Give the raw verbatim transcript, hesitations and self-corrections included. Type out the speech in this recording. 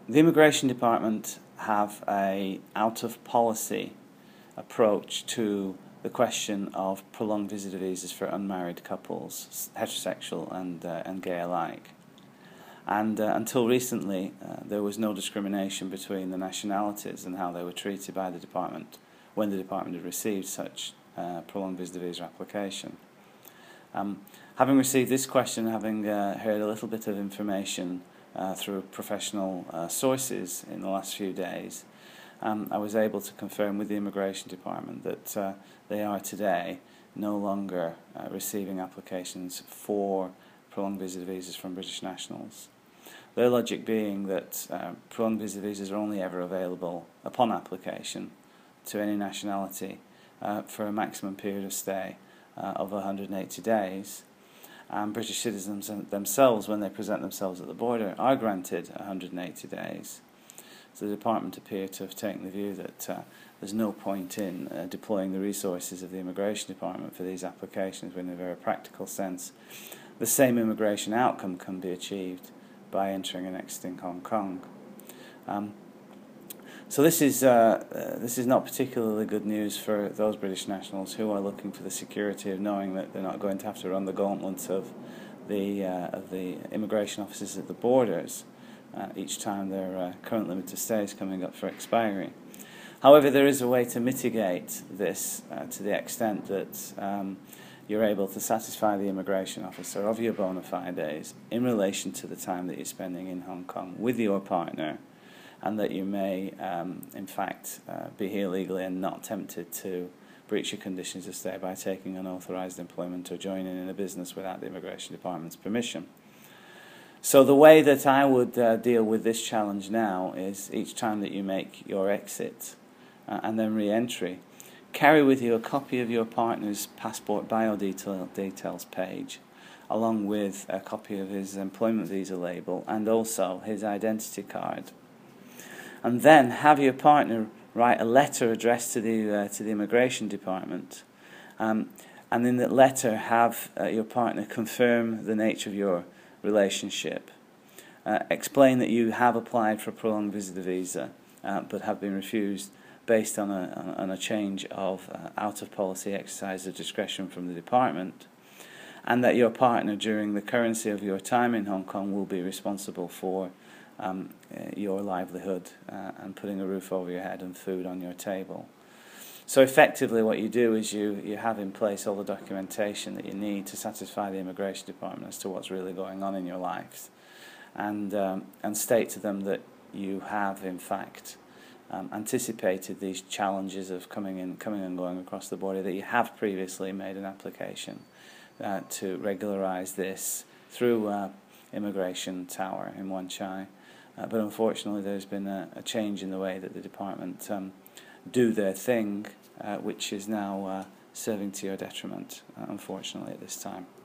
The Immigration Department have a out-of-policy approach to the question of prolonged visitor visas for unmarried couples, heterosexual and, uh, and gay alike. And uh, until recently, uh, there was no discrimination between the nationalities and how they were treated by the department when the department had received such uh, prolonged visitor visa application. Um, having received this question, having uh, heard a little bit of information uh, through professional uh, sources in the last few days, um, I was able to confirm with the Immigration Department that uh, they are today no longer uh, receiving applications for prolonged visitor visas from British nationals. Their logic being that uh, prolonged visitor visas are only ever available upon application to any nationality uh, for a maximum period of stay uh, of one hundred eighty days. And British citizens themselves, when they present themselves at the border, are granted one hundred eighty days. So the department appear to have taken the view that uh, there's no point in uh, deploying the resources of the Immigration Department for these applications when in a very practical sense the same immigration outcome can be achieved by entering and exiting Hong Kong. Um, so this is uh, uh, this is not particularly good news for those British nationals who are looking for the security of knowing that they're not going to have to run the gauntlet of the uh, of the immigration officers at the borders uh, each time their uh, current limit to stay is coming up for expiry. However, there is a way to mitigate this uh, to the extent that um, you're able to satisfy the immigration officer of your bona fides in relation to the time that you're spending in Hong Kong with your partner, and that you may, um, in fact, uh, be here legally and not tempted to breach your conditions of stay by taking unauthorised employment or joining in a business without the Immigration Department's permission. So the way that I would uh, deal with this challenge now is each time that you make your exit uh, and then re-entry, carry with you a copy of your partner's passport bio detail, details page, along with a copy of his employment visa label and also his identity card. And then have your partner write a letter addressed to the uh, to the Immigration Department, um, and in that letter have uh, your partner confirm the nature of your relationship. Uh, explain that you have applied for a prolonged visitor visa, uh, but have been refused based on a on a change of uh, out of policy exercise of discretion from the department, and that your partner during the currency of your time in Hong Kong will be responsible for Um, uh, your livelihood uh, and putting a roof over your head and food on your table. So effectively what you do is you, you have in place all the documentation that you need to satisfy the Immigration Department as to what's really going on in your lives, and, um, and state to them that you have in fact um, anticipated these challenges of coming in, coming and going across the border, that you have previously made an application uh, to regularise this through uh, Immigration Tower in Wan Chai. Uh, but unfortunately there's been a, a change in the way that the department um, do their thing, uh, which is now uh, serving to your detriment, uh, unfortunately, at this time.